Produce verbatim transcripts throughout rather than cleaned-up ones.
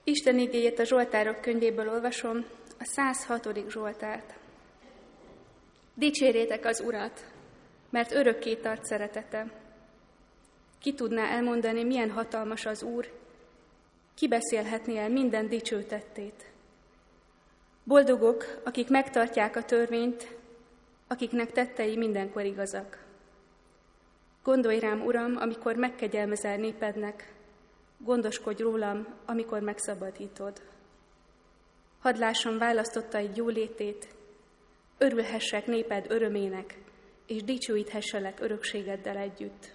Isten igéjét a Zsoltárok könyvéből olvasom, a száz hatodik Zsoltárt. Dicsérjétek az Urat, mert örökké tart szeretete. Ki tudná elmondani, milyen hatalmas az Úr, ki beszélhetné el minden dicső tettét. Boldogok, akik megtartják a törvényt, akiknek tettei mindenkor igazak. Gondolj rám, Uram, amikor megkegyelmezel népednek, gondoskodj rólam, amikor megszabadítod. Hadd lássam választottaid jólétét, örülhessek néped örömének, és dicsőíthesselek örökségeddel együtt.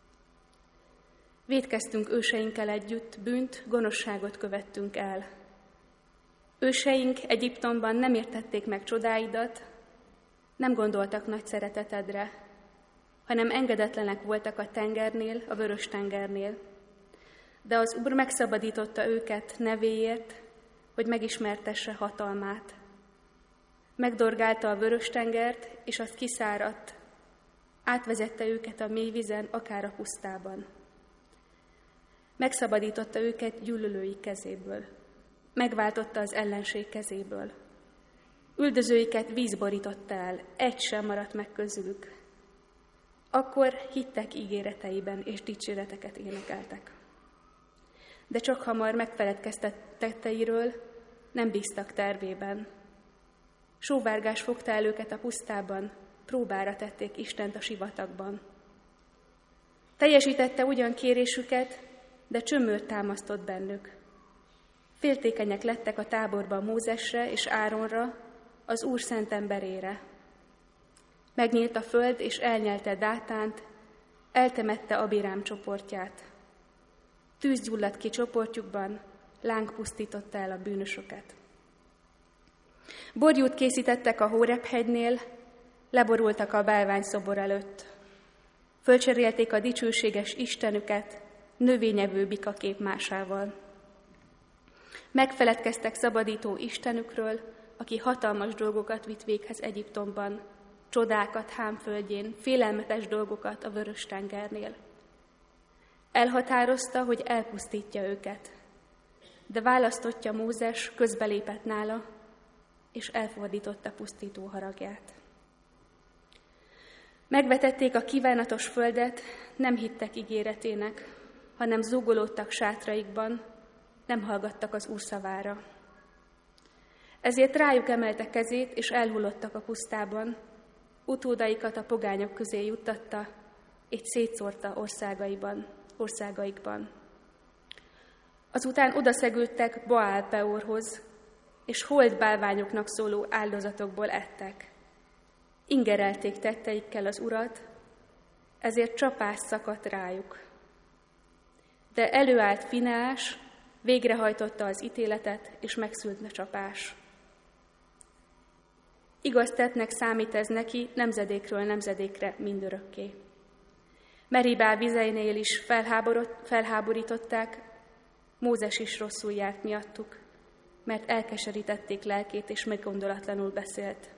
Vétkeztünk őseinkkel együtt, bűnt, gonoszságot követtünk el. Őseink Egyiptomban nem értették meg csodáidat, nem gondoltak nagy szeretetedre, hanem engedetlenek voltak a tengernél, a vörös tengernél. De az Úr megszabadította őket nevéért, hogy megismertesse hatalmát. Megdorgálta a vörös tengert, és azt kiszáradt, átvezette őket a mély vízen, akár a pusztában. Megszabadította őket gyűlölői kezéből, megváltotta az ellenség kezéből. Üldözőiket víz borította el, egy sem maradt meg közülük. Akkor hittek ígéreteiben, és dicséreteket énekeltek. De csak hamar megfeledkeztek tetteiről, nem bíztak tervében. Sóvárgás fogta el őket a pusztában, próbára tették Istent a sivatagban. Teljesítette ugyan kérésüket, de csömört támasztott bennük. Féltékenyek lettek a táborban Mózesre és Áronra, az Úr szent emberére. Megnyílt a föld, és elnyelte Dátánt, eltemette Abirám csoportját. Tűz gyulladt ki csoportjukban, láng pusztította el a bűnösöket. Borjút készítettek a Hóreb-hegynél, leborultak a bálványszobor előtt. Fölcserélték a dicsőséges Istenüket növényevő bika képmásával. Megfeledkeztek szabadító Istenükről, aki hatalmas dolgokat vitt véghez Egyiptomban, csodákat Hám földjén, félelmetes dolgokat a Vörös-tengernél. Elhatározta, hogy elpusztítja őket, de választottja Mózes közbelépett nála, és elfordította pusztító haragját. Megvetették a kívánatos földet, nem hittek ígéretének, hanem zúgolódtak sátraikban, nem hallgattak az Úr szavára. Ezért rájuk emelte kezét, és elhullottak a pusztában, utódaikat a pogányok közé juttatta, és szétszórta országaiban, országaikban. Azután odaszegődtek Baál Peorhoz, és holt bálványoknak szóló áldozatokból ettek. Ingerelték tetteikkel az Urat, ezért csapás szakadt rájuk. De előállt Fineás, végrehajtotta az ítéletet, és megszűnt a csapás. Igaz tettnek számít ez neki nemzedékről nemzedékre mindörökké. Meribá vizeinél is felháborították, Mózes is rosszul járt miattuk, mert elkeserítették lelkét, és meggondolatlanul beszélt.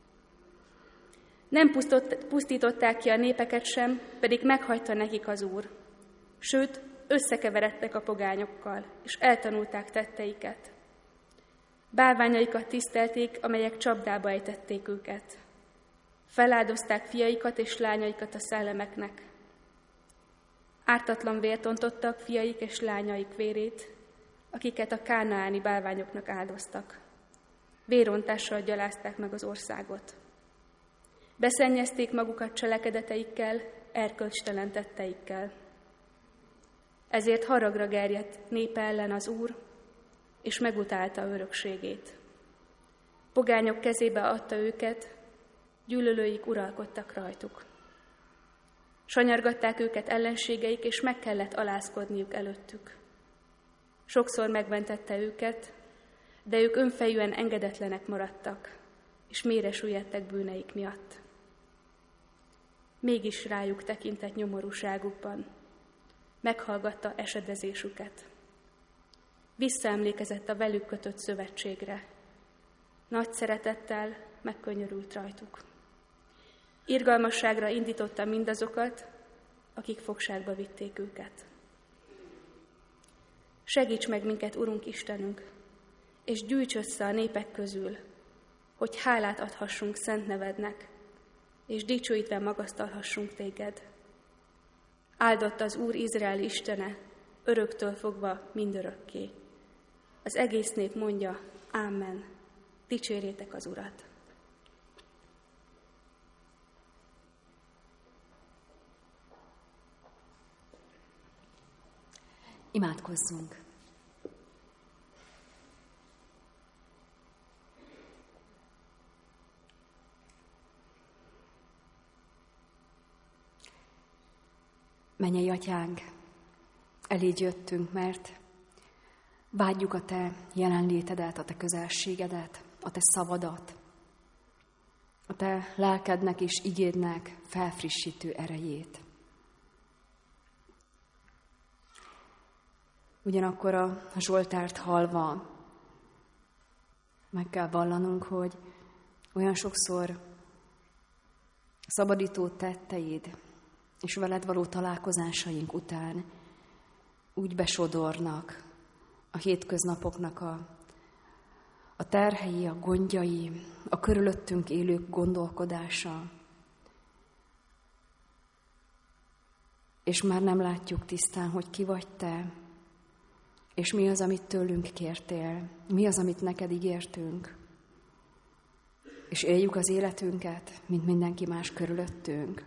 Nem pusztították ki a népeket sem, pedig meghagyta nekik az Úr. Sőt, összekeveredtek a pogányokkal, és eltanulták tetteiket. Bálványaikat tisztelték, amelyek csapdába ejtették őket. Feláldozták fiaikat és lányaikat a szellemeknek. Ártatlan vért ontottak fiaik és lányaik vérét, akiket a kánaáni bálványoknak áldoztak. Vérontással gyalázták meg az országot. Beszennyezték magukat cselekedeteikkel, erkölcstelen tetteikkel. Ezért haragra gerjedt népe ellen az Úr, és megutálta örökségét. Pogányok kezébe adta őket, gyűlölőik uralkodtak rajtuk. Sanyargatták őket ellenségeik, és meg kellett alázkodniuk előttük. Sokszor megmentette őket, de ők önfejűen engedetlenek maradtak, és mélyre süllyedtek bűneik miatt. Mégis rájuk tekintett nyomorúságukban, meghallgatta esedezésüket. Visszaemlékezett a velük kötött szövetségre. Nagy szeretettel megkönyörült rajtuk. Irgalmasságra indította mindazokat, akik fogságba vitték őket. Segíts meg minket, Urunk Istenünk, és gyűjts össze a népek közül, hogy hálát adhassunk szent nevednek, és dicsőítve magasztalhassunk téged. Áldott az Úr Izrael Istene, öröktől fogva mindörökké. Az egész nép mondja, Ámen. Dicsérjétek az Urat! Imádkozzunk! Mennyei Atyánk, eléd jöttünk, mert vágyjuk a Te jelenlétedet, a Te közelségedet, a Te szavadat, a Te lelkednek és igédnek felfrissítő erejét. Ugyanakkor a Zsoltárt hallva meg kell vallanunk, hogy olyan sokszor szabadító tetteid és veled való találkozásaink után úgy besodornak a hétköznapoknak a, a terhei, a gondjai, a körülöttünk élők gondolkodása, és már nem látjuk tisztán, hogy ki vagy Te, és mi az, amit tőlünk kértél, mi az, amit neked ígértünk, és éljük az életünket, mint mindenki más körülöttünk.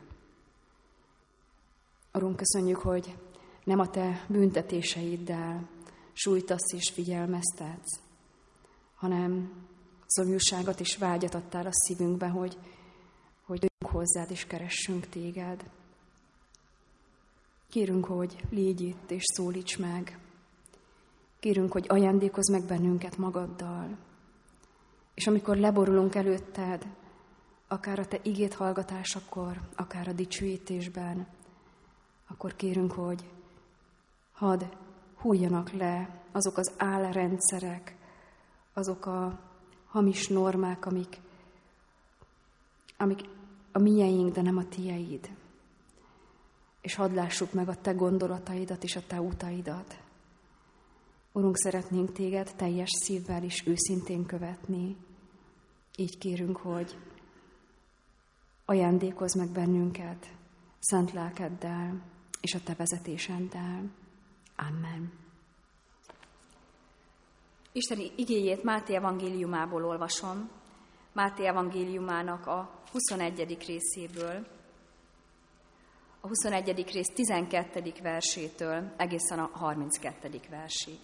Urunk, köszönjük, hogy nem a Te büntetéseiddel sújtasz és figyelmeztetsz, hanem szomjúságot és vágyat adtál a szívünkbe, hogy, hogy jöjjünk hozzád és keressünk Téged. Kérünk, hogy légy itt és szólíts meg. Kérünk, hogy ajándékozz meg bennünket magaddal. És amikor leborulunk előtted, akár a Te igét hallgatásakor, akár a dicsőítésben, akkor kérünk, hogy hadd hulljanak le azok az álrendszerek, azok a hamis normák, amik, amik a mieink, de nem a tieid. És hadd lássuk meg a Te gondolataidat és a Te utaidat. Urunk, szeretnénk Téged teljes szívvel és őszintén követni. Így kérünk, hogy ajándékozz meg bennünket szent lelkeddel és a Te vezetéseddel. Amen. Isteni igéjét Máté evangéliumából olvasom, Máté evangéliumának a huszonegyedik részéből, a huszonegyedik rész tizenkettedik versétől egészen a harminckettedik versig.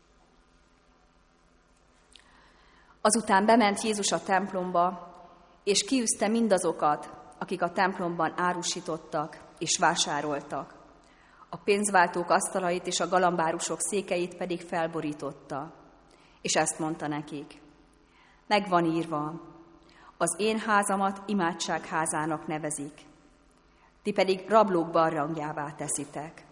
Azután bement Jézus a templomba, és kiűzte mindazokat, akik a templomban árusítottak és vásároltak. A pénzváltók asztalait és a galambárusok székeit pedig felborította, és ezt mondta nekik: megvan írva, az én házamat imádságházának nevezik, ti pedig rablók barlangjává teszitek.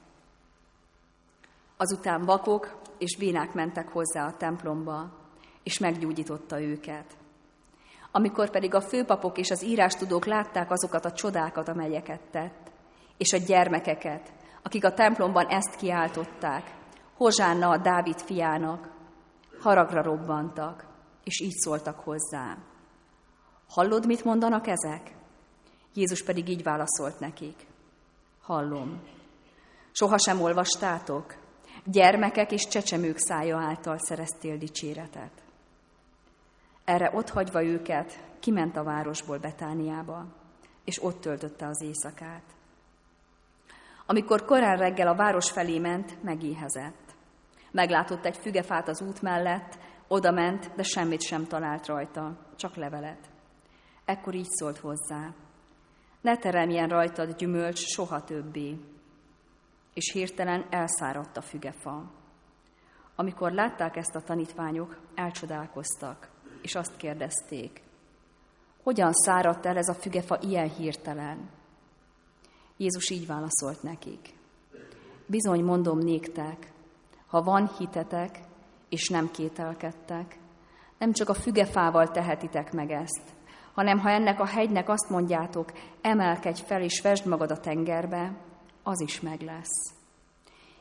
Azután vakok és bénák mentek hozzá a templomba, és meggyógyította őket. Amikor pedig a főpapok és az írástudók látták azokat a csodákat, amelyeket tett, és a gyermekeket, akik a templomban ezt kiáltották, Hozsánna a Dávid fiának, haragra robbantak, és így szóltak hozzá: hallod, mit mondanak ezek? Jézus pedig így válaszolt nekik: hallom. Sohasem olvastátok? Gyermekek és csecsemők szája által szereztél dicséretet. Erre otthagyva őket, kiment a városból Betániába, és ott töltötte az éjszakát. Amikor korán reggel a város felé ment, megéhezett. Meglátott egy fügefát az út mellett, odament, de semmit sem talált rajta, csak levelet. Ekkor így szólt hozzá: ne teremjen rajtad gyümölcs soha többé. És hirtelen elszáradt a fügefa. Amikor látták ezt a tanítványok, elcsodálkoztak, és azt kérdezték: hogyan száradt el ez a fügefa ilyen hirtelen? Jézus így válaszolt nekik: bizony mondom néktek, ha van hitetek, és nem kételkedtek, nem csak a fügefával tehetitek meg ezt, hanem ha ennek a hegynek azt mondjátok, emelkedj fel és vesd magad a tengerbe, az is meg lesz.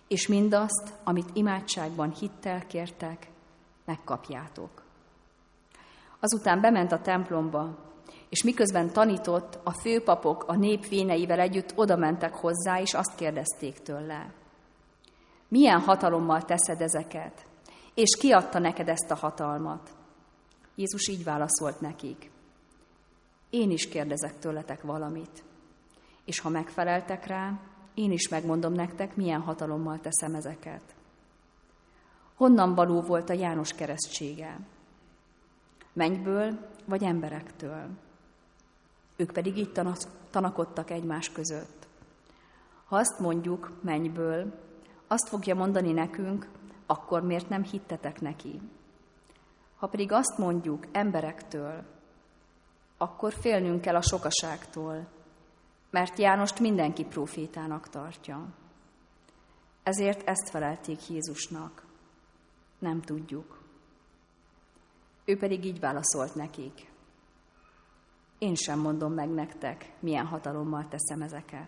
és mindazt, amit imádságban hittel kértek, megkapjátok. Azután bement a templomba, és miközben tanított, a főpapok a nép véneivel együtt odamentek hozzá, és azt kérdezték tőle: milyen hatalommal teszed ezeket, és ki adta neked ezt a hatalmat? Jézus így válaszolt nekik: én is kérdezek tőletek valamit, és ha megfeleltek rá, én is megmondom nektek, milyen hatalommal teszem ezeket. Honnan való volt a János keresztsége? Mennyből vagy emberektől? Ők pedig így tanakodtak egymás között. Ha azt mondjuk mennyből, azt fogja mondani nekünk, akkor miért nem hittetek neki? Ha pedig azt mondjuk emberektől, akkor félnünk kell a sokaságtól, mert Jánost mindenki prófétának tartja. Ezért ezt felelték Jézusnak: nem tudjuk. Ő pedig így válaszolt nekik: én sem mondom meg nektek, milyen hatalommal teszem ezeket.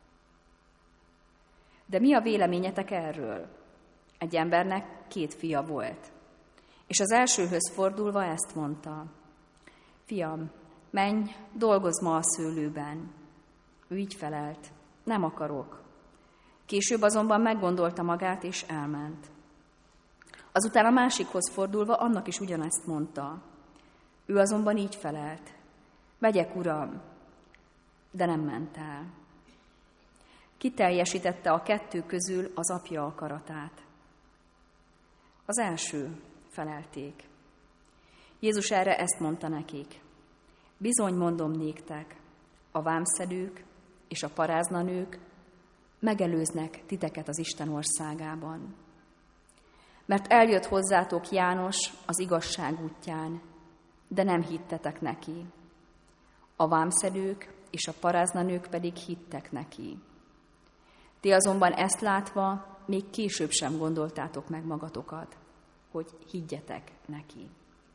De mi a véleményetek erről? Egy embernek két fia volt, és az elsőhöz fordulva ezt mondta: fiam, menj, dolgozz ma a szőlőben. Ő így felelt: nem akarok. Később azonban meggondolta magát, és elment. Azután a másikhoz fordulva annak is ugyanezt mondta. Ő azonban így felelt: megyek, uram, de nem ment el. Kiteljesítette a kettő közül az apja akaratát. Az első, felelték. Jézus erre ezt mondta nekik: bizony mondom néktek, a vámszedők és a paráznanők megelőznek titeket az Isten országában. Mert eljött hozzátok János az igazság útján, de nem hittetek neki. A vámszedők és a paráznanők pedig hittek neki. Ti azonban ezt látva még később sem gondoltátok meg magatokat, hogy higgyetek neki.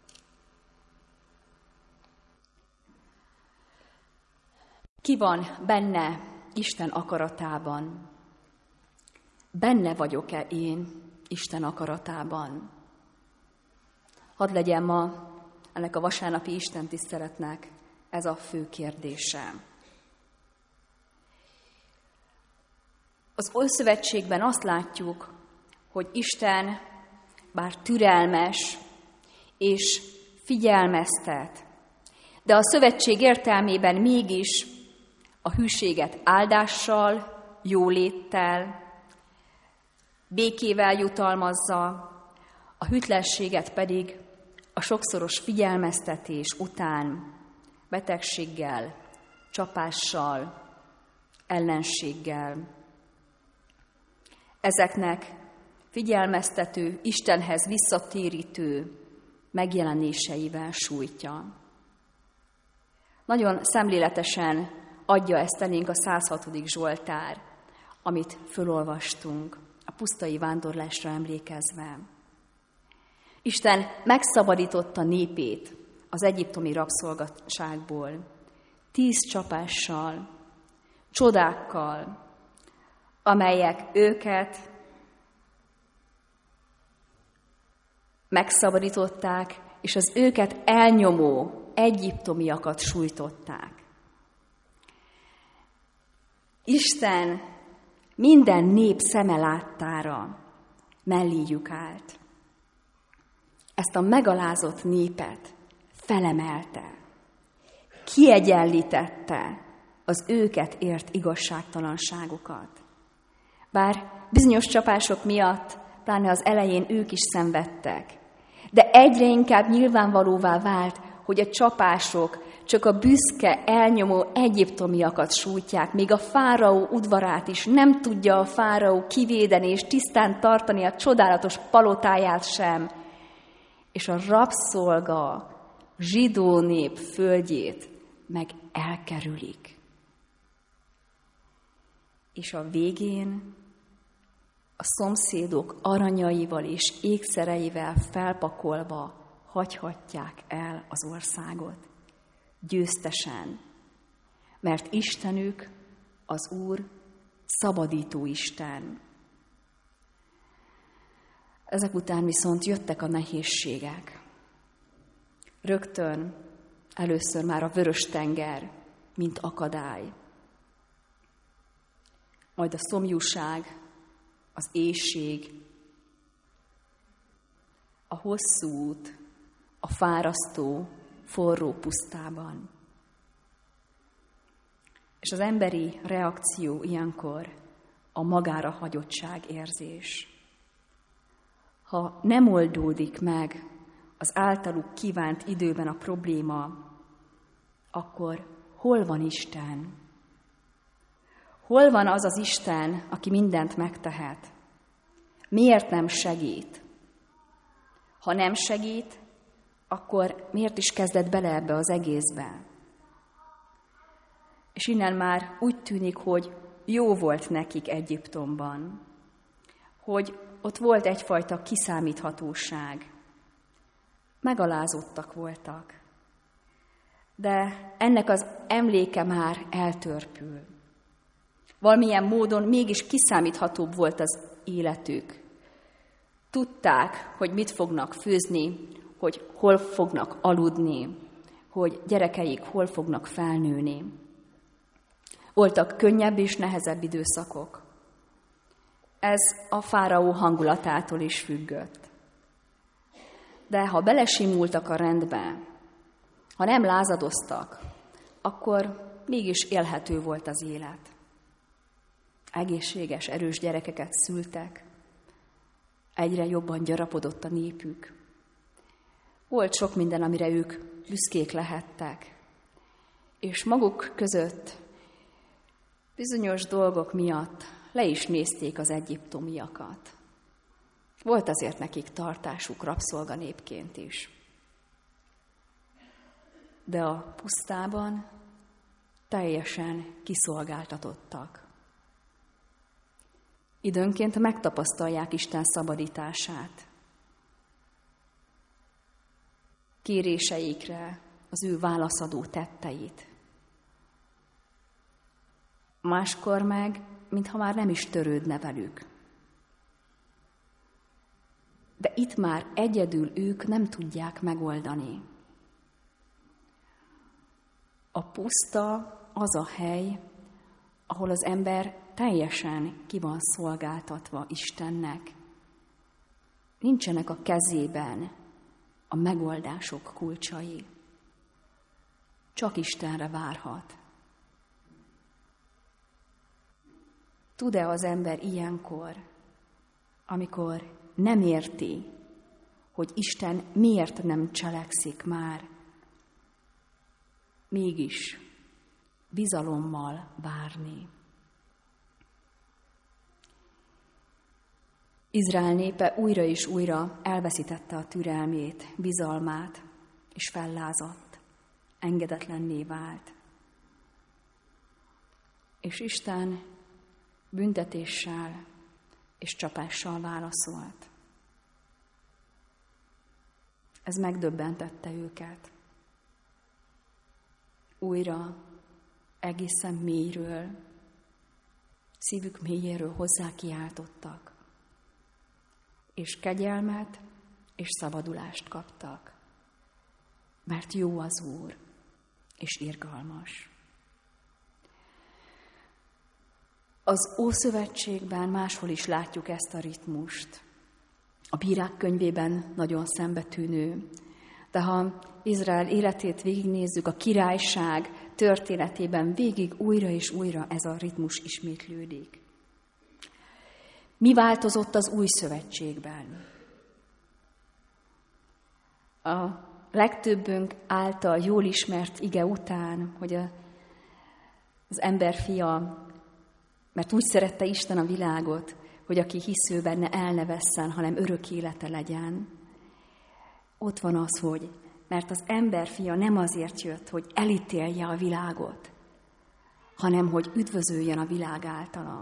Ki van benne Isten akaratában? Benne vagyok-e én Isten akaratában? Hadd legyen ma ennek a vasárnapi istentiszteletnek ez a fő kérdése. Az Ószövetségben azt látjuk, hogy Isten bár türelmes és figyelmeztet, de a szövetség értelmében mégis a hűséget áldással, jóléttel, békével jutalmazza, a hűtlenséget pedig a sokszoros figyelmeztetés után betegséggel, csapással, ellenséggel. Ezeknek figyelmeztető, Istenhez visszatérítő megjelenéseivel sújtja. Nagyon szemléletesen adja ezt elénk a száz hatodik Zsoltár, amit fölolvastunk, a pusztai vándorlásra emlékezve. Isten megszabadította népét az egyiptomi rabszolgaságból, tíz csapással, csodákkal, amelyek őket megszabadították, és az őket elnyomó egyiptomiakat sújtották. Isten minden nép szeme láttára melléjük állt. Ezt a megalázott népet felemelte, kiegyenlítette az őket ért igazságtalanságokat. Bár bizonyos csapások miatt, pláne az elején ők is szenvedtek, de egyre inkább nyilvánvalóvá vált, hogy a csapások csak a büszke, elnyomó egyiptomiakat sújtják, még a fáraó udvarát is nem tudja a fáraó kivédeni és tisztán tartani a csodálatos palotáját sem, és a rabszolga zsidó nép földjét meg elkerülik. És a végén a szomszédok aranyaival és ékszereivel felpakolva hagyhatják el az országot. Győztesen, mert Istenük, az Úr, szabadító Isten. Ezek után viszont jöttek a nehézségek. Rögtön először már a Vörös-tenger, mint akadály. Majd a szomjúság, az éhség, a hosszú út, a fárasztó, forró pusztában. És az emberi reakció ilyenkor a magára hagyottság érzés. Ha nem oldódik meg az általuk kívánt időben a probléma, akkor hol van Isten? Hol van az az Isten, aki mindent megtehet? Miért nem segít? Ha nem segít, akkor miért is kezdett bele ebbe az egészbe? És innen már úgy tűnik, hogy jó volt nekik Egyiptomban, hogy ott volt egyfajta kiszámíthatóság. Megalázottak voltak. De ennek az emléke már eltörpül. Valamilyen módon mégis kiszámíthatóbb volt az életük. Tudták, hogy mit fognak főzni, hogy hol fognak aludni, hogy gyerekeik hol fognak felnőni. Voltak könnyebb és nehezebb időszakok. Ez a fáraó hangulatától is függött. De ha belesimultak a rendbe, ha nem lázadoztak, akkor mégis élhető volt az élet. Egészséges, erős gyerekeket szültek, egyre jobban gyarapodott a népük. Volt sok minden, amire ők büszkék lehettek, és maguk között bizonyos dolgok miatt le is nézték az egyiptomiakat. Volt azért nekik tartásuk rabszolganépként is. De a pusztában teljesen kiszolgáltatottak. Időnként megtapasztalják Isten szabadítását. Kéréseikre az ő válaszadó tetteit. Máskor meg, mintha már nem is törődne velük. De itt már egyedül ők nem tudják megoldani. A puszta az a hely, ahol az ember teljesen ki van szolgáltatva Istennek. Nincsenek a kezében a megoldások kulcsai. Csak Istenre várhat. Tud-e az ember ilyenkor, amikor nem érti, hogy Isten miért nem cselekszik már, mégis bizalommal várni? Izrael népe újra és újra elveszítette a türelmét, bizalmát, és fellázadt, engedetlenné vált. És Isten büntetéssel és csapással válaszolt. Ez megdöbbentette őket. Újra egészen mélyről, szívük mélyéről hozzá kiáltottak, és kegyelmet és szabadulást kaptak, mert jó az Úr, és irgalmas. Az Ószövetségben máshol is látjuk ezt a ritmust. A Bírák könyvében nagyon szembetűnő, de ha Izrael életét végignézzük, a királyság történetében végig újra és újra ez a ritmus ismétlődik. Mi változott az Új Szövetségben? A legtöbbünk által jól ismert ige után, hogy a, az ember fia, mert úgy szerette Isten a világot, hogy aki hisző benne el ne vesszen, hanem örök élete legyen. Ott van az, hogy mert az ember fia nem azért jött, hogy elítélje a világot, hanem hogy üdvözöljön a világ általa.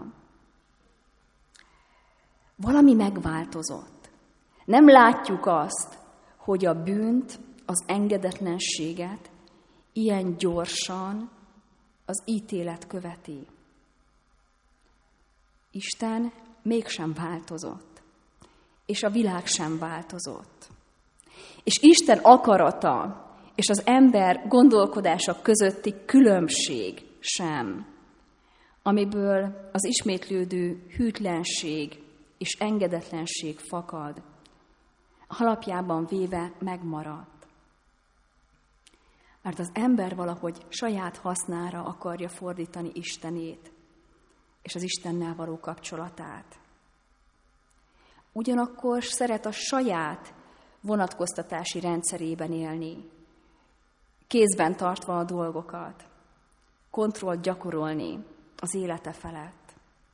Valami megváltozott. Nem látjuk azt, hogy a bűnt, az engedetlenséget ilyen gyorsan az ítélet követi. Isten mégsem változott. és a világ sem változott. És Isten akarata és az ember gondolkodása közötti különbség sem, amiből az ismétlődő hűtlenség és engedetlenség fakad, alapjában véve megmaradt. Mert az ember valahogy saját hasznára akarja fordítani Istenét és az Istennel való kapcsolatát. Ugyanakkor szeret a saját vonatkoztatási rendszerében élni, kézben tartva a dolgokat, kontrollt gyakorolni az élete felett.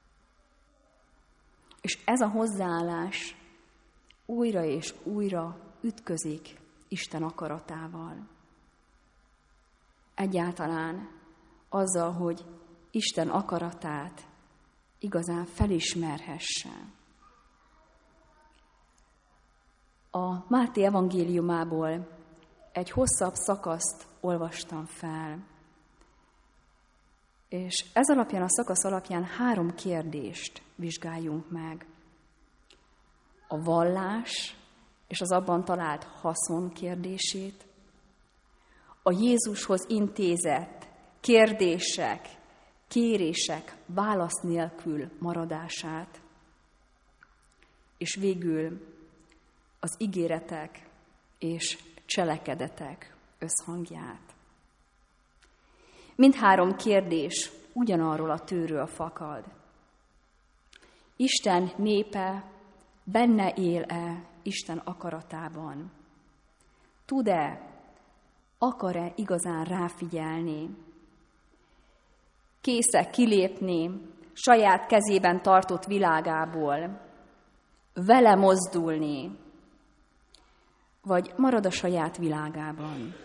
És ez a hozzáállás újra és újra ütközik Isten akaratával. Egyáltalán azzal, hogy Isten akaratát igazán felismerhesse. A Máté evangéliumából egy hosszabb szakaszt olvastam fel, és ez alapján, a szakasz alapján három kérdést vizsgáljunk meg. A vallás és az abban talált haszon kérdését, a Jézushoz intézett kérdések, kérések válasz nélkül maradását, és végül az ígéretek és cselekedetek összhangját. Mindhárom kérdés ugyanarról a tőről fakad. Isten népe benne él-e Isten akaratában? Tud-e, akar-e igazán ráfigyelni? Kész-e kilépni saját kezében tartott világából, vele mozdulni, vagy marad a saját világában,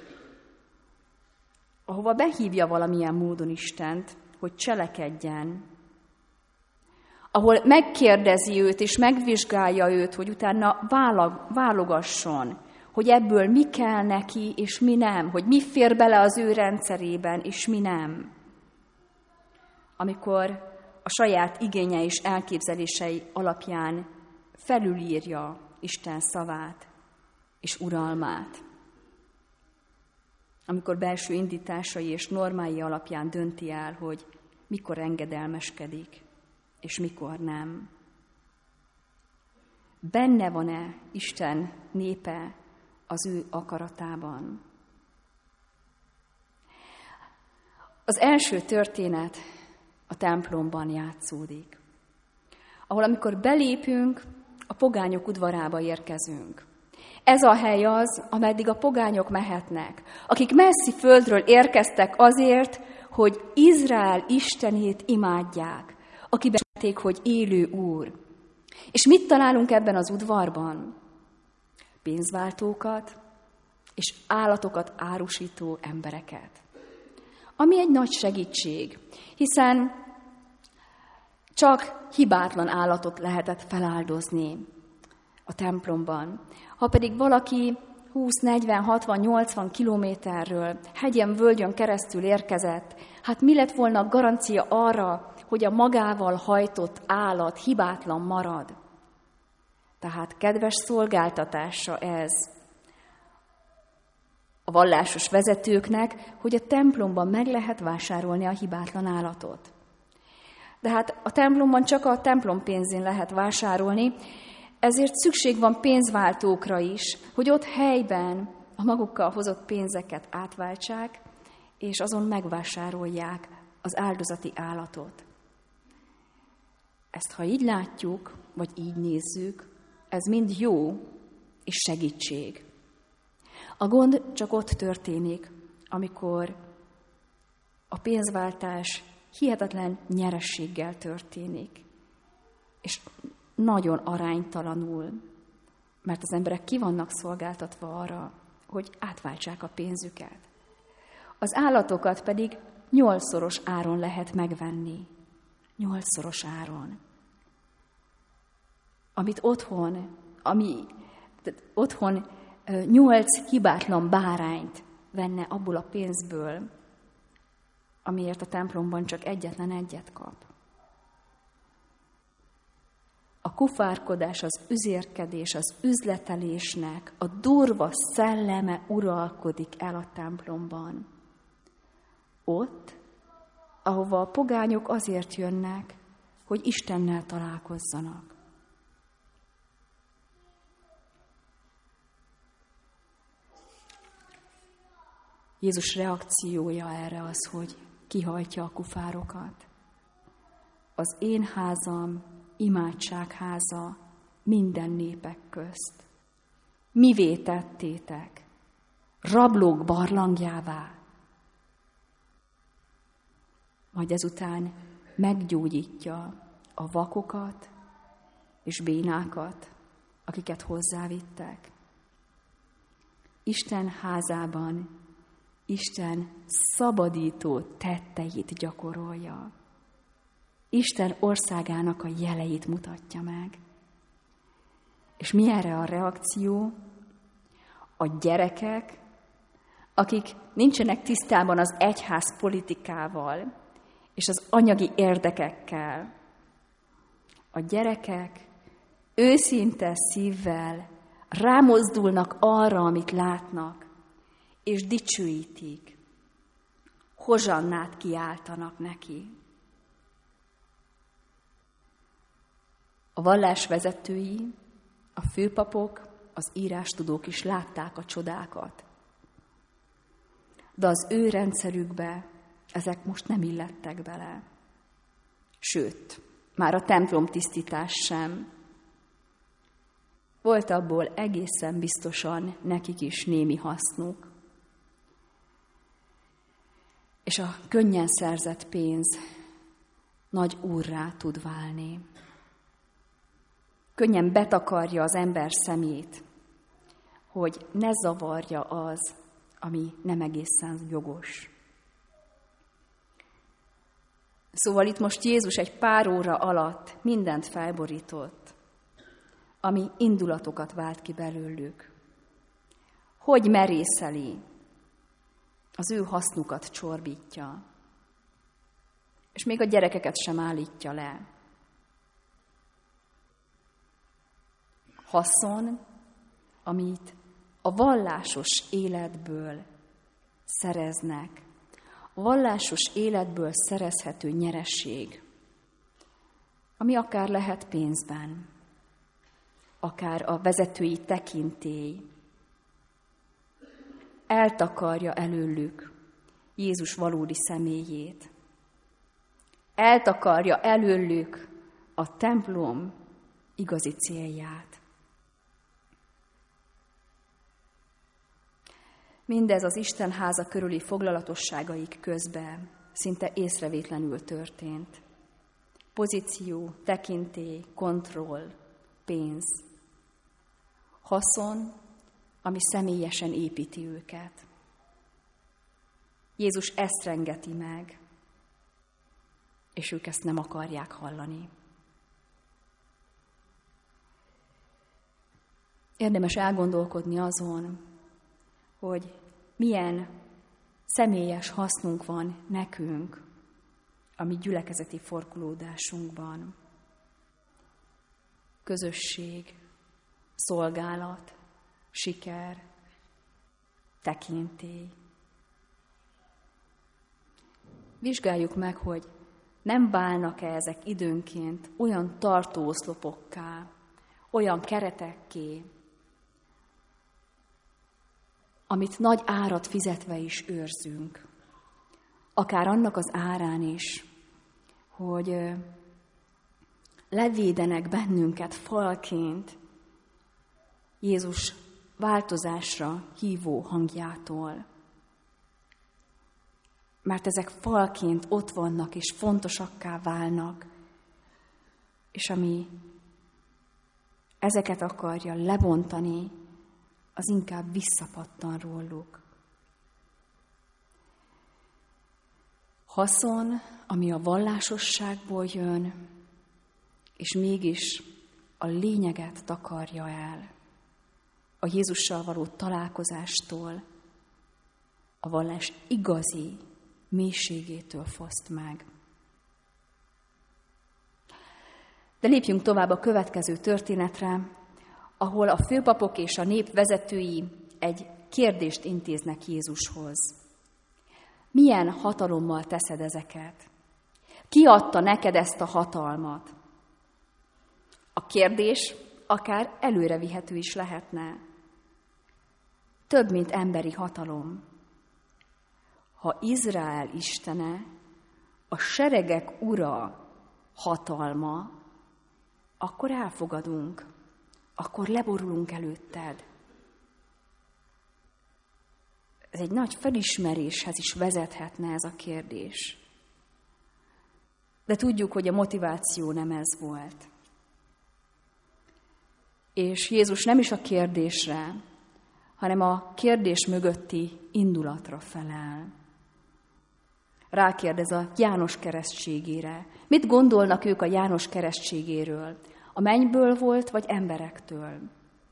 ahova behívja valamilyen módon Istent, hogy cselekedjen, ahol megkérdezi őt és megvizsgálja őt, hogy utána válogasson, hogy ebből mi kell neki és mi nem, hogy mi fér bele az ő rendszerében és mi nem. Amikor a saját igényei és elképzelései alapján felülírja Isten szavát és uralmát. Amikor belső indításai és normái alapján dönti el, hogy mikor engedelmeskedik, és mikor nem. Benne van-e Isten népe az ő akaratában? Az első történet a templomban játszódik, ahol amikor belépünk, a pogányok udvarába érkezünk. Ez a hely az, ameddig a pogányok mehetnek, akik messzi földről érkeztek azért, hogy Izrael Istenét imádják, akiben ismerték, hogy élő Úr. És mit találunk ebben az udvarban? Pénzváltókat és állatokat árusító embereket. Ami egy nagy segítség, hiszen csak hibátlan állatot lehetett feláldozni a templomban. Ha pedig valaki húsz, negyven, hatvan, nyolcvan kilométerről hegyen, völgyön keresztül érkezett, hát mi lett volna garancia arra, hogy a magával hajtott állat hibátlan marad? Tehát kedves szolgáltatása ez a vallásos vezetőknek, hogy a templomban meg lehet vásárolni a hibátlan állatot. De hát a templomban csak a templom pénzén lehet vásárolni, ezért szükség van pénzváltókra is, hogy ott helyben a magukkal hozott pénzeket átváltsák, és azon megvásárolják az áldozati állatot. Ezt ha így látjuk, vagy így nézzük, ez mind jó és segítség. A gond csak ott történik, amikor a pénzváltás hihetetlen nyerességgel történik, és nagyon aránytalanul, mert az emberek ki vannak szolgáltatva arra, hogy átváltsák a pénzüket. Az állatokat pedig nyolcszoros áron lehet megvenni. Nyolcszoros áron. Amit otthon, ami otthon nyolc hibátlan bárányt venne abból a pénzből, amiért a templomban csak egyetlen egyet kap. A A kufárkodás, az üzérkedés, az üzletelésnek a durva szelleme uralkodik el a templomban. Ott, ahova a pogányok azért jönnek, hogy Istennel találkozzanak. Jézus reakciója erre az, hogy kihajtja a kufárokat. Az én házam imádságháza minden népek közt. Mivé tettétek? Rablók barlangjává. Majd ezután meggyógyítja a vakokat és bénákat, akiket hozzávittek. Isten házában Isten szabadító tetteit gyakorolja. Isten országának a jeleit mutatja meg. És mi erre a reakció? A gyerekek, akik nincsenek tisztában az egyház politikával és az anyagi érdekekkel. A gyerekek őszinte szívvel rámozdulnak arra, amit látnak, és dicsőítik. Hozsannát kiáltanak neki. A vallásvezetői, a főpapok, az írástudók is látták a csodákat. De az ő rendszerükbe ezek most nem illettek bele. Sőt, már a templom tisztítás sem. Volt abból egészen biztosan nekik is némi hasznuk. És a könnyen szerzett pénz nagy úrrá tud válni. Könnyen betakarja az ember szemét, hogy ne zavarja az, ami nem egészen jogos. Szóval itt most Jézus egy pár óra alatt mindent felborított, ami indulatokat vált ki belőlük. Hogy merészeli, az ő hasznukat csorbítja, és még a gyerekeket sem állítja le. Haszon, amit a vallásos életből szereznek, a vallásos életből szerezhető nyereség, ami akár lehet pénzben, akár a vezetői tekintély, eltakarja előlük Jézus valódi személyét. Eltakarja előlük a templom igazi célját. Mindez az Istenháza körüli foglalatosságaik közben szinte észrevétlenül történt. Pozíció, tekintély, kontroll, pénz. Haszon, ami személyesen építi őket. Jézus ezt rengeti meg, és ők ezt nem akarják hallani. Érdemes elgondolkodni azon, hogy milyen személyes hasznunk van nekünk a mi gyülekezeti forgolódásunkban. Közösség, szolgálat, siker, tekintély. Vizsgáljuk meg, hogy nem válnak-e ezek időnként olyan tartóoszlopokká, olyan keretekké, amit nagy árat fizetve is őrzünk. Akár annak az árán is, hogy levédenek bennünket falként Jézus változásra hívó hangjától. Mert ezek falként ott vannak és fontosakká válnak, és ami ezeket akarja lebontani, az inkább visszapattan róluk. Haszon, ami a vallásosságból jön, és mégis a lényeget takarja el. A Jézussal való találkozástól, a vallás igazi mélységétől foszt meg. De lépjünk tovább a következő történetre, ahol a főpapok és a nép vezetői egy kérdést intéznek Jézushoz. Milyen hatalommal teszed ezeket? Ki adta neked ezt a hatalmat? A kérdés akár előrevihető is lehetne. Több, mint emberi hatalom. Ha Izrael istene, a seregek ura hatalma, akkor elfogadunk, akkor leborulunk előtted. Ez egy nagy felismeréshez is vezethetne ez a kérdés. De tudjuk, hogy a motiváció nem ez volt. És Jézus nem is a kérdésre, hanem a kérdés mögötti indulatra felel. Rákérdez a János keresztségére. Mit gondolnak ők a János keresztségéről? A mennyből volt, vagy emberektől?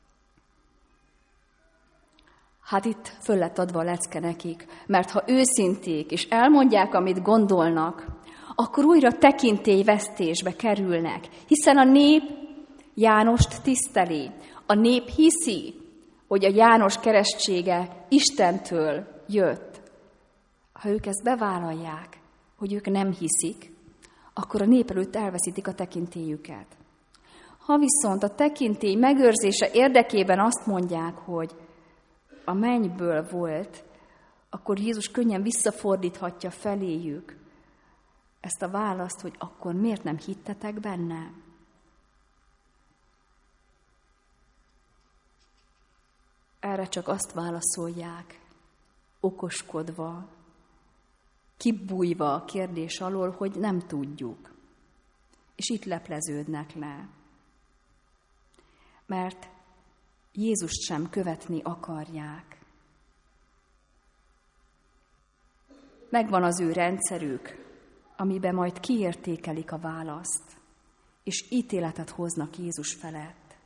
Hát itt föl lett adva a lecke nekik, mert ha őszinték és elmondják, amit gondolnak, akkor újra tekintélyvesztésbe kerülnek, hiszen a nép Jánost tiszteli. A nép hiszi, hogy a János keresztsége Istentől jött. Ha ők ezt bevállalják, hogy ők nem hiszik, akkor a nép előtt elveszítik a tekintélyüket. Ha viszont a tekintély megőrzése érdekében azt mondják, hogy a mennyből volt, akkor Jézus könnyen visszafordíthatja feléjük ezt a választ, hogy akkor miért nem hittetek benne? Erre csak azt válaszolják, okoskodva, kibújva a kérdés alól, hogy nem tudjuk. És itt lepleződnek le. Mert Jézust sem követni akarják. Megvan az ő rendszerük, amiben majd kiértékelik a választ, és ítéletet hoznak Jézus felett.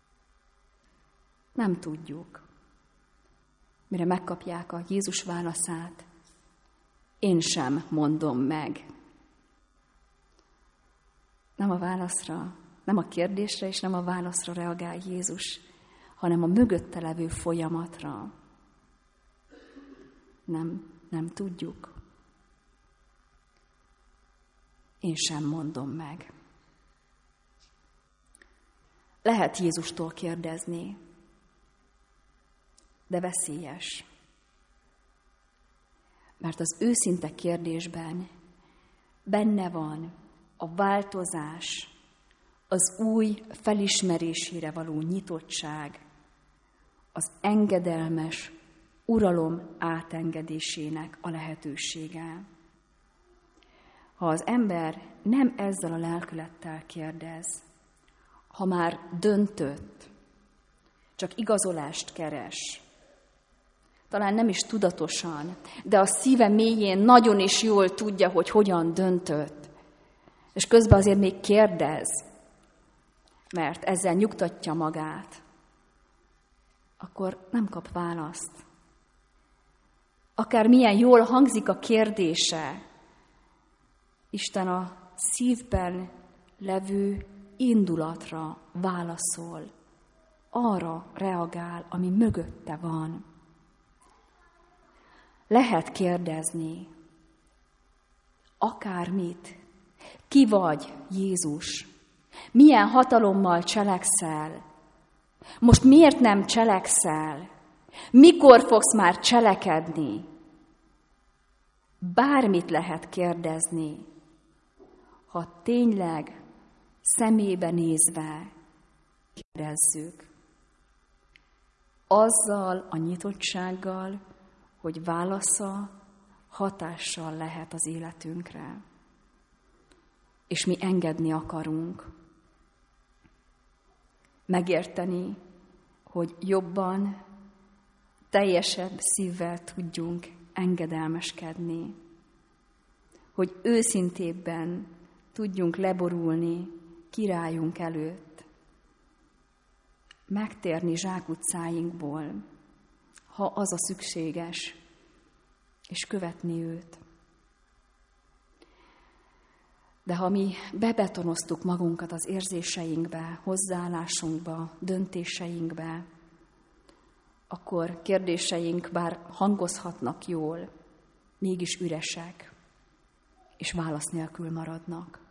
Nem tudjuk. Mire megkapják a Jézus válaszát, én sem mondom meg. Nem a válaszra, nem a kérdésre és nem a válaszra reagál Jézus, hanem a mögötte levő folyamatra. Nem, nem tudjuk. Én sem mondom meg. Lehet Jézustól kérdezni, de veszélyes. Mert az őszinte kérdésben benne van a változás, az új felismerésére való nyitottság, az engedelmes uralom átengedésének a lehetősége. Ha az ember nem ezzel a lelkülettel kérdez, ha már döntött, csak igazolást keres, talán nem is tudatosan, de a szíve mélyén nagyon is jól tudja, hogy hogyan döntött, és közben azért még kérdez, mert ezzel nyugtatja magát, akkor nem kap választ. Akár milyen jól hangzik a kérdése, Isten a szívben levő indulatra válaszol, arra reagál, ami mögötte van. Lehet kérdezni, akármit, ki vagy Jézus, milyen hatalommal cselekszel, most miért nem cselekszel, mikor fogsz már cselekedni, bármit lehet kérdezni, ha tényleg szemébe nézve kérdezzük. Azzal a nyitottsággal, hogy válasza hatással lehet az életünkre. És mi engedni akarunk. Megérteni, hogy jobban, teljesebb szívvel tudjunk engedelmeskedni. Hogy őszintébben tudjunk leborulni királyunk előtt. Megtérni zsákutcáinkból, ha az a szükséges, és követni őt. De ha mi bebetonoztuk magunkat az érzéseinkbe, hozzáállásunkba, döntéseinkbe, akkor kérdéseink bár hangozhatnak jól, mégis üresek, és válasz nélkül maradnak.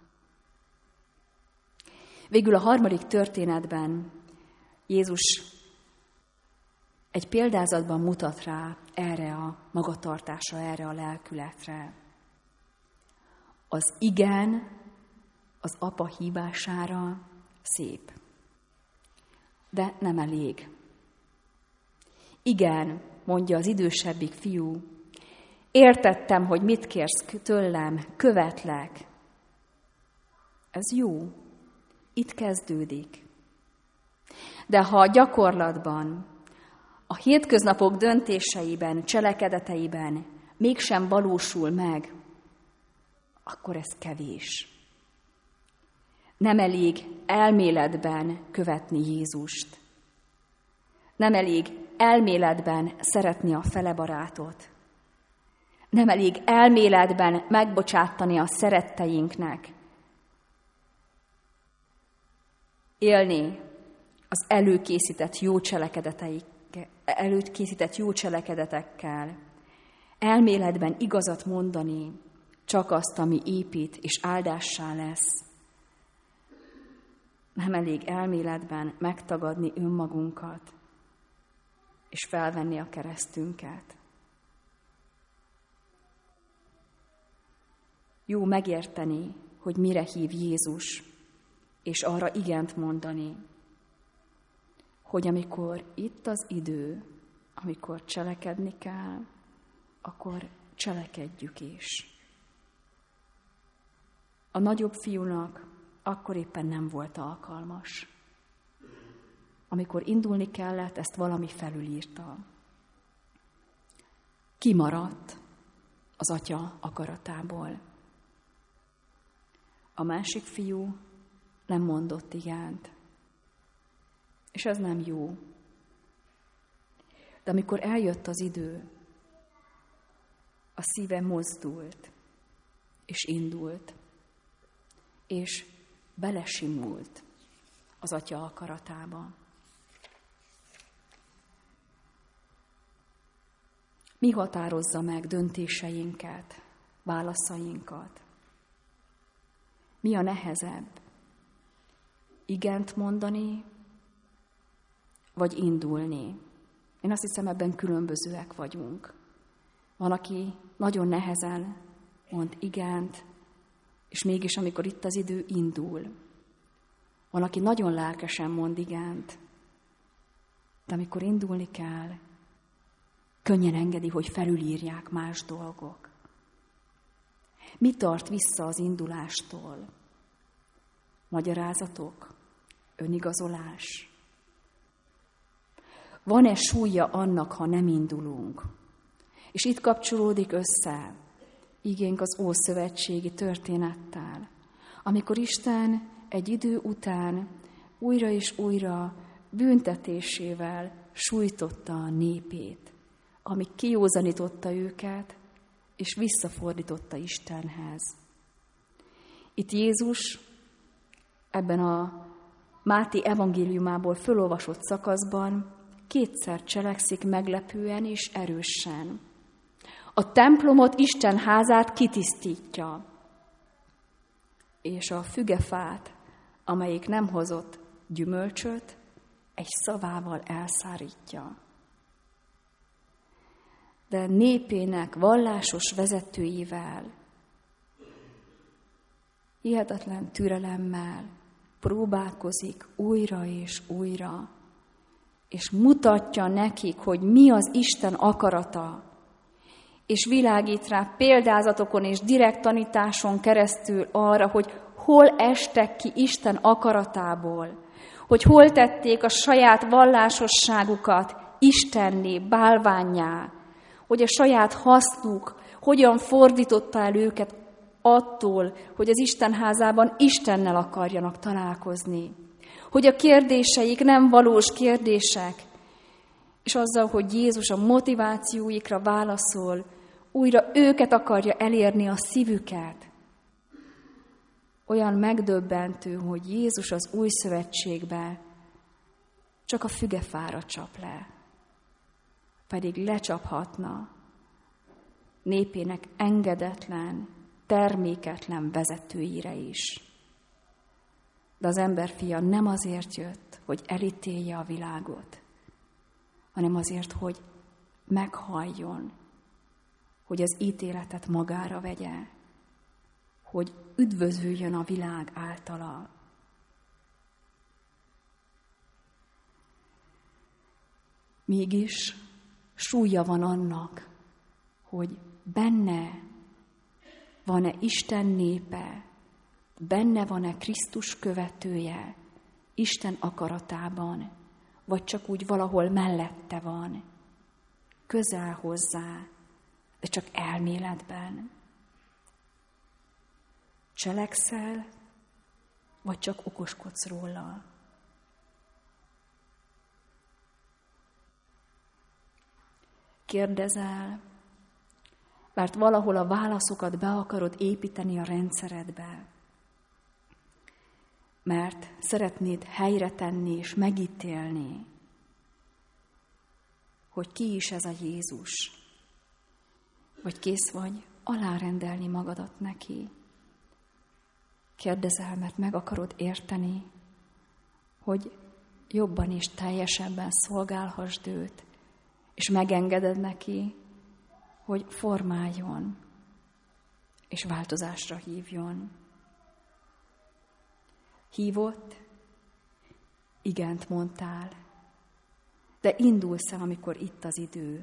Végül a harmadik történetben Jézus egy példázatban mutat rá erre a magatartásra, erre a lelkületre. Az igen az apa hívására szép, de nem elég. Igen, mondja az idősebbik fiú, értettem, hogy mit kérsz tőlem, követlek. Ez jó, itt kezdődik. De ha a gyakorlatban, a hétköznapok döntéseiben, cselekedeteiben mégsem valósul meg, akkor ez kevés. Nem elég elméletben követni Jézust. Nem elég elméletben szeretni a fele barátot. Nem elég elméletben megbocsátani a szeretteinknek. Élni az előkészített jó cselekedeteikkel, előkészített jó cselekedetekkel. Elméletben igazat mondani, csak azt, ami épít és áldássá lesz. Nem elég elméletben megtagadni önmagunkat, és felvenni a keresztünket. Jó megérteni, hogy mire hív Jézus, és arra igent mondani, hogy amikor itt az idő, amikor cselekedni kell, akkor cselekedjük is. A nagyobb fiúnak akkor éppen nem volt alkalmas. Amikor indulni kellett, ezt valami felülírta. Kimaradt az atya akaratából. A másik fiú nem mondott igent. És ez nem jó. De amikor eljött az idő, a szíve mozdult, és indult, és belesimult az atya akaratába. Mi határozza meg döntéseinket, válaszainkat? Mi a nehezebb? Igent mondani, vagy indulni? Én azt hiszem, ebben különbözőek vagyunk. Van, aki nagyon nehezen mond igent, és mégis, amikor itt az idő, indul. Van, aki nagyon lelkesen mond igent, de amikor indulni kell, könnyen engedi, hogy felülírják más dolgok. Mi tart vissza az indulástól? Magyarázatok? Önigazolás? Van-e súlya annak, ha nem indulunk? És itt kapcsolódik össze igénk az ószövetségi történettel, amikor Isten egy idő után újra és újra büntetésével sújtotta a népét, ami kijózanította őket, és visszafordította Istenhez. Itt Jézus ebben a Máté evangéliumából fölolvasott szakaszban kétszer cselekszik meglepően és erősen. A templomot, Isten házát kitisztítja, és a fügefát, amelyik nem hozott gyümölcsöt, egy szavával elszárítja. De népének vallásos vezetőivel, hihetetlen türelemmel próbálkozik újra és újra, és mutatja nekik, hogy mi az Isten akarata, és világít rá példázatokon és direkt tanításon keresztül arra, hogy hol estek ki Isten akaratából, hogy hol tették a saját vallásosságukat Istenné, bálvánnyá, hogy a saját hasznuk hogyan fordította el őket attól, hogy az Isten házában Istennel akarjanak találkozni. Hogy a kérdéseik nem valós kérdések, és azzal, hogy Jézus a motivációikra válaszol, újra őket akarja elérni, a szívüket. Olyan megdöbbentő, hogy Jézus az új szövetségbe csak a fügefára csap le, pedig lecsaphatna népének engedetlen, terméketlen vezetőire is. De az emberfia nem azért jött, hogy elítélje a világot, hanem azért, hogy meghalljon, hogy az ítéletet magára vegye, hogy üdvözüljön a világ általa. Mégis súlya van annak, hogy benne van-e Isten népe, benne van-e Krisztus követője, Isten akaratában, vagy csak úgy valahol mellette van, közel hozzá, de csak elméletben. Cselekszel, vagy csak okoskodsz róla? Kérdezel, mert valahol a válaszokat be akarod építeni a rendszeredbe, mert szeretnéd helyre tenni és megítélni, hogy ki is ez a Jézus, vagy kész vagy alárendelni magadat neki. Kérdezel, mert meg akarod érteni, hogy jobban és teljesebben szolgálhassd őt, és megengeded neki, hogy formáljon, és változásra hívjon. Hívott, igent mondtál, de indulsz-e, amikor itt az idő?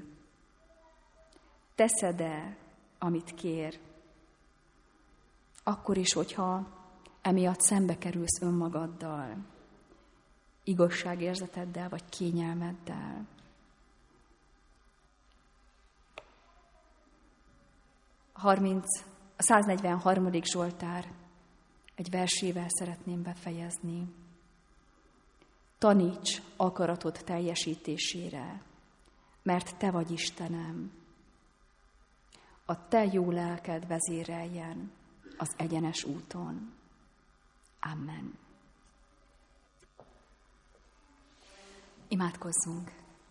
Teszed-e, amit kér? Akkor is, hogyha emiatt szembe kerülsz önmagaddal, igazságérzeteddel vagy kényelmeddel. A száznegyvenharmadik Zsoltár egy versével szeretném befejezni. Taníts akaratod teljesítésére, mert te vagy Istenem. A te jó lelked vezéreljen az egyenes úton. Amen. Imádkozzunk.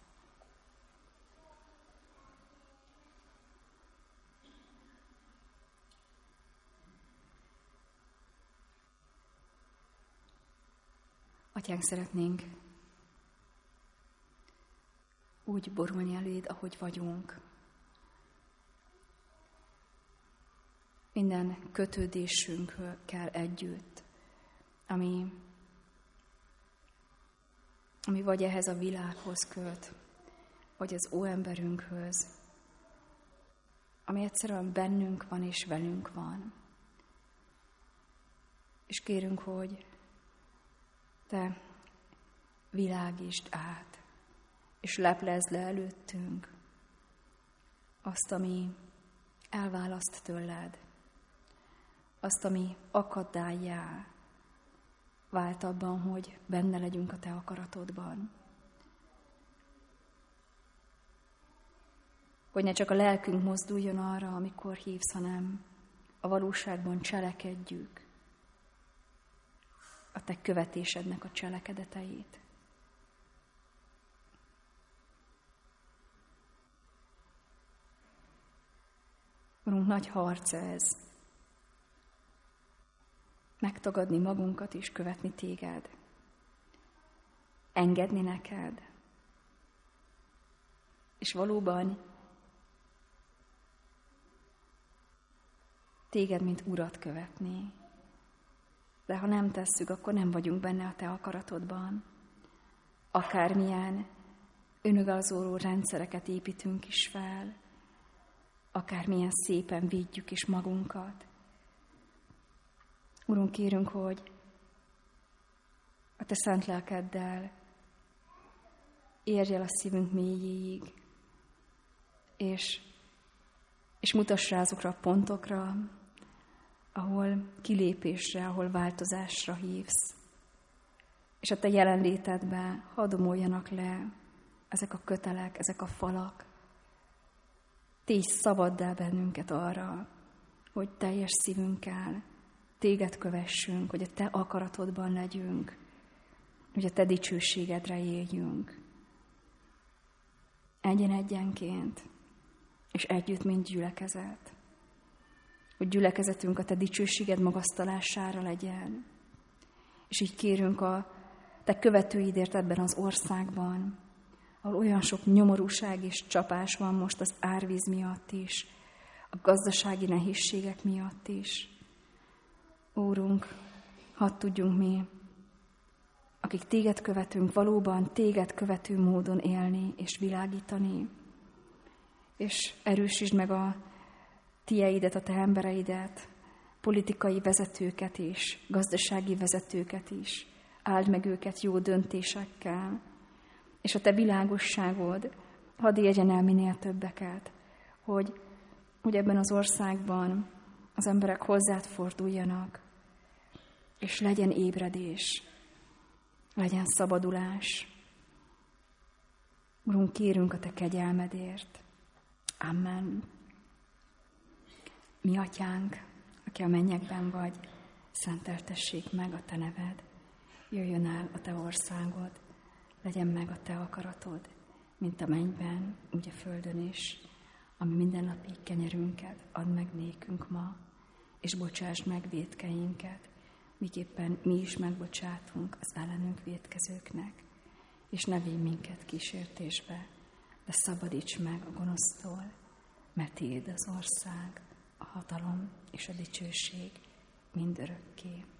Atyánk, szeretnénk úgy borulni eléd, ahogy vagyunk. Minden kötődésünkkel együtt, ami, ami vagy ehhez a világhoz köt, vagy az óemberünkhöz, ami egyszerűen bennünk van és velünk van. És kérünk, hogy te világítsd át, és leplezd le előttünk azt, ami elválaszt tőled, azt, ami akadállyá vált abban, hogy benne legyünk a te akaratodban. Hogy ne csak a lelkünk mozduljon arra, amikor hívsz, hanem a valóságban cselekedjük a te követésednek a cselekedeteit. Urunk, nagy harc ez. Megtagadni magunkat és követni téged. Engedni neked. És valóban téged, mint Urat követni. De ha nem tesszük, akkor nem vagyunk benne a te akaratodban. Akármilyen önigazoló rendszereket építünk is fel, akármilyen szépen védjük is magunkat. Urunk, kérünk, hogy a te szent lelkeddel érj el a szívünk mélyéig, és, és mutass rá azokra a pontokra, ahol kilépésre, ahol változásra hívsz. És a te jelenlétedbe hadd omoljanak le ezek a kötelek, ezek a falak. Tégy szabaddá bennünket arra, hogy teljes szívünkkel téged kövessünk, hogy a te akaratodban legyünk, hogy a te dicsőségedre éljünk. Egyen-egyenként, és együtt, mint gyülekezet. Hogy gyülekezetünk a te dicsőséged magasztalására legyen. És így kérünk a te követőidért ebben az országban, ahol olyan sok nyomorúság és csapás van most az árvíz miatt is, a gazdasági nehézségek miatt is. Úrunk, hadd tudjunk mi, akik téged követünk, valóban téged követő módon élni és világítani, és erősítsd meg a tieidet, a te embereidet, politikai vezetőket is, gazdasági vezetőket is, áld meg őket jó döntésekkel, és a te világosságod hadd érjen el minél többeket, hogy, hogy ebben az országban az emberek hozzád forduljanak, és legyen ébredés, legyen szabadulás. Urunk, kérünk a te kegyelmedért. Amen. Mi atyánk, aki a mennyekben vagy, szenteltessék meg a te neved. Jöjjön el a te országod, legyen meg a te akaratod, mint a mennyben, úgy a földön is. Ami mindennapi kenyerünket add meg nékünk ma, és bocsásd meg vétkeinket, miképpen mi is megbocsátunk az ellenünk vétkezőknek, és ne védj minket kísértésbe, de szabadíts meg a gonosztól, mert tiéd az ország, a hatalom és a dicsőség mindörökké.